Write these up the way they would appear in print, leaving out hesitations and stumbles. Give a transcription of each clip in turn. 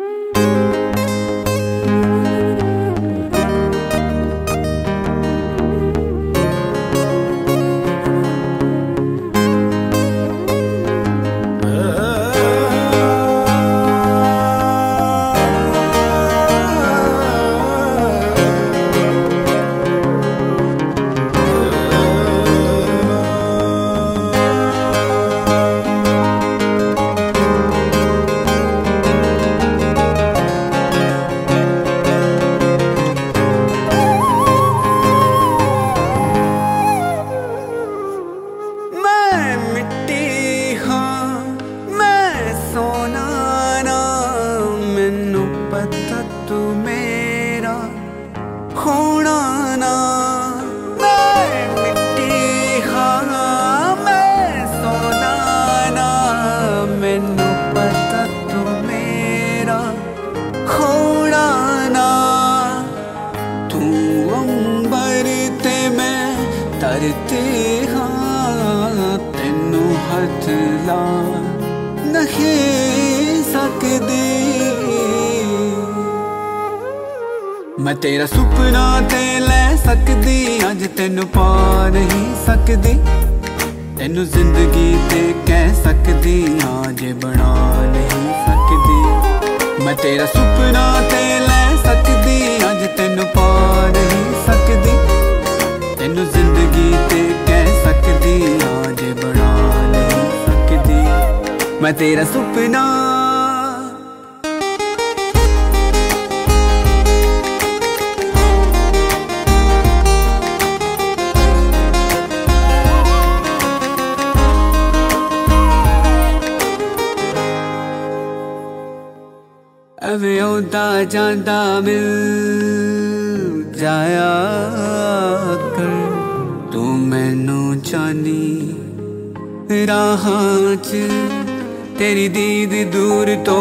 करते हाँ तेनू हथ ला नहीं सकदी। मैं तेरा सुपना ते ले सकदी, अज तेनू पा नहीं सकदी। तेनू जिंदगी ते कह सकदी हाँ जे बना नहीं सकदी। मैं तेरा सुपना ते ले सकदी, अज तेनू पा नहीं सकदी। तेनू जिंदगी ते कह सकदी हाँ जे बना नहीं सकदी। मैं तेरा सुपना एवें औंदा जांदा मिल जाया कर, तू मैनू जानी राहां च तेरी दीद दूर तो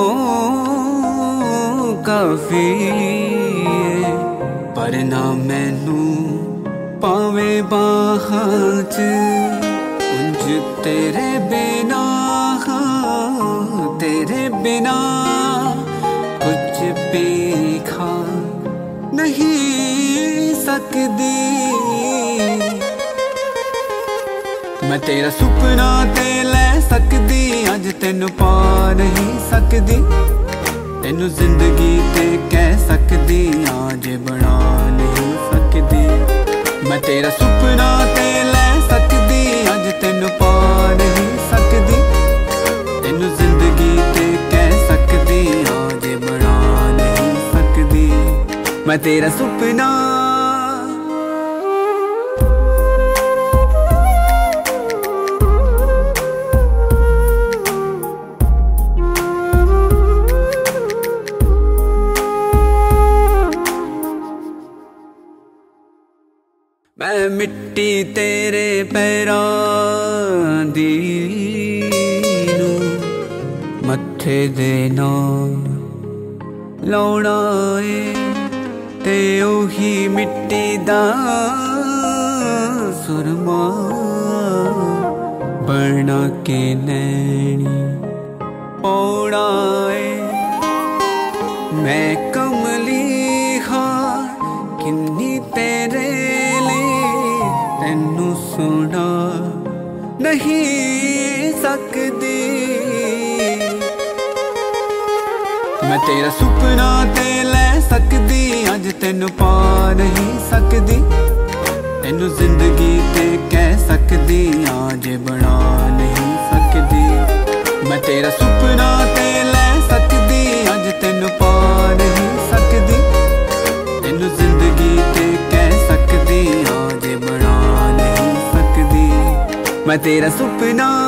काफी है। पर ना मैनू पावे बाहां च उंज तेरे बिना, तेरे बिना कुछ भी खा नहीं सकदी। मैं तेरा सुपना ते ले सकदी, अज तेनू पा नहीं सकदी। तेनू जिंदगी ते कह सकदी हाँ जे बना नहीं सकदी। मैं तेरा सुपना ते ले सकदी, अज तेनू पा नहीं सकदी। तेनू जिंदगी ते कह सकदी हाँ जे बना नहीं सकदी। मैं तेरा सुपना मैं मिट्टी तेरे पैरां दी नू मत्थे दे नाल लाउणा ए, ते ओही मिट्टी दा सुरमा बना के नैनी पौड़ा ए। मैं कमली हाँ किन्नी तेरे तेनू सुना नहीं सकदी। मैं तेरा सुपना ते ले सकदी, अज तेनू पा नहीं सकदी। तेनू जिंदगी ते कह सकदी हाँ जे बना नहीं सकदी। मैं तेरा सुपना ते ले सकदी, अज तेनू पा नहीं सकदी। तेनू जिंदगी ते कह सकदी हाँ जे बना नहीं सकदी। मैं तेरा सुपना